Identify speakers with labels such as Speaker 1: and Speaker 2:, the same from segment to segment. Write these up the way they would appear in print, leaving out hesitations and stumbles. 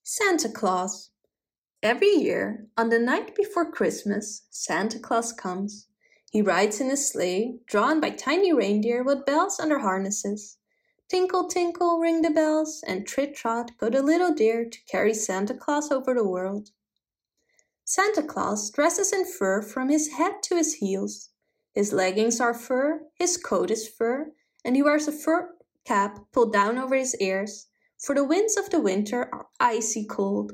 Speaker 1: Santa Claus. Every year, on the night before Christmas, Santa Claus comes. He rides in a sleigh, drawn by tiny reindeer with bells on their harnesses. Tinkle, tinkle, ring the bells, and trit-trot go the little deer to carry Santa Claus over the world. Santa Claus dresses in fur from his head to his heels. His leggings are fur, his coat is fur, and he wears a fur cap pulled down over his ears, for the winds of the winter are icy cold.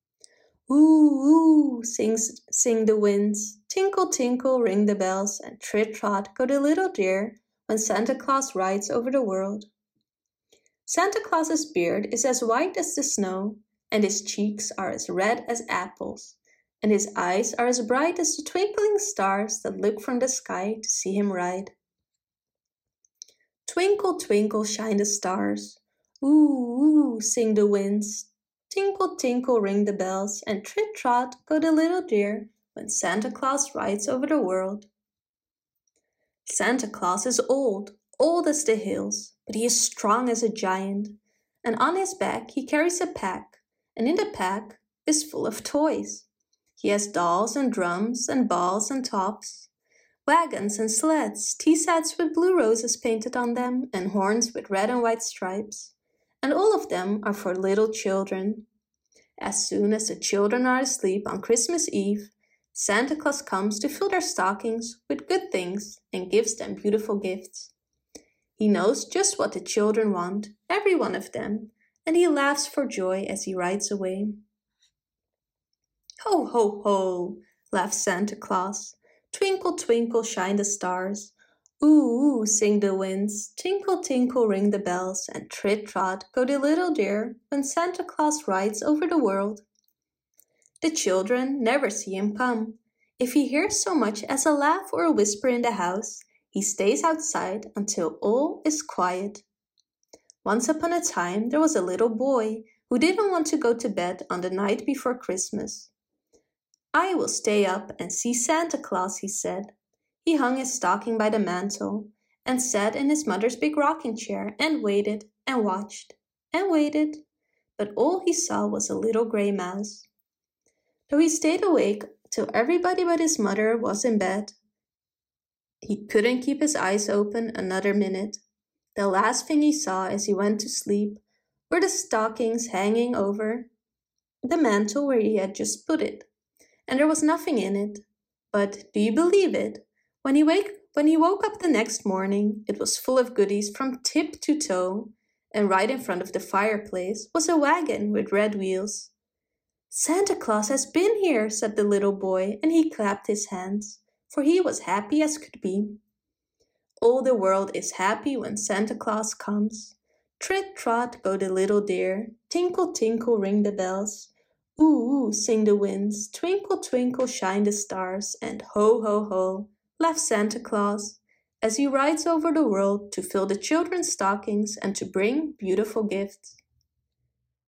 Speaker 1: Ooh, ooh, sing the winds. Tinkle, tinkle, ring the bells, and trit-trot go the little deer when Santa Claus rides over the world. Santa Claus's beard is as white as the snow, and his cheeks are as red as apples, and his eyes are as bright as the twinkling stars that look from the sky to see him ride. Twinkle, twinkle, shine the stars. Ooh, ooh, sing the winds. Tinkle, tinkle, ring the bells, and trit-trot go the little deer when Santa Claus rides over the world. Santa Claus is old, old as the hills, but he is strong as a giant, and on his back he carries a pack, and in the pack is full of toys. He has dolls and drums and balls and tops, wagons and sleds, tea sets with blue roses painted on them, and horns with red and white stripes. And all of them are for little children. As soon as the children are asleep on Christmas Eve, Santa Claus comes to fill their stockings with good things and gives them beautiful gifts. He knows just what the children want, every one of them, and he laughs for joy as he rides away. Ho, ho, ho, laughs Santa Claus. Twinkle, twinkle, shine the stars. Ooh, ooh, sing the winds. Tinkle, tinkle, ring the bells, and trit-trot go the little deer when Santa Claus rides over the world. The children never see him come. If he hears so much as a laugh or a whisper in the house, he stays outside until all is quiet. Once upon a time, there was a little boy who didn't want to go to bed on the night before Christmas. I will stay up and see Santa Claus, he said. He hung his stocking by the mantel and sat in his mother's big rocking chair and waited and watched and waited, but all he saw was a little gray mouse. Though he stayed awake till everybody but his mother was in bed, he couldn't keep his eyes open another minute. The last thing he saw as he went to sleep were the stockings hanging over the mantel where he had just put it, and there was nothing in it. But do you believe it? When he woke up the next morning, it was full of goodies from tip to toe, and right in front of the fireplace was a wagon with red wheels. Santa Claus has been here, said the little boy, and he clapped his hands, for he was happy as could be. All the world is happy when Santa Claus comes. Trit-trot go the little deer, tinkle, tinkle, ring the bells. Ooh, ooh, sing the winds, twinkle, twinkle, shine the stars, and ho, ho, ho, laughs Santa Claus, as he rides over the world to fill the children's stockings and to bring beautiful gifts.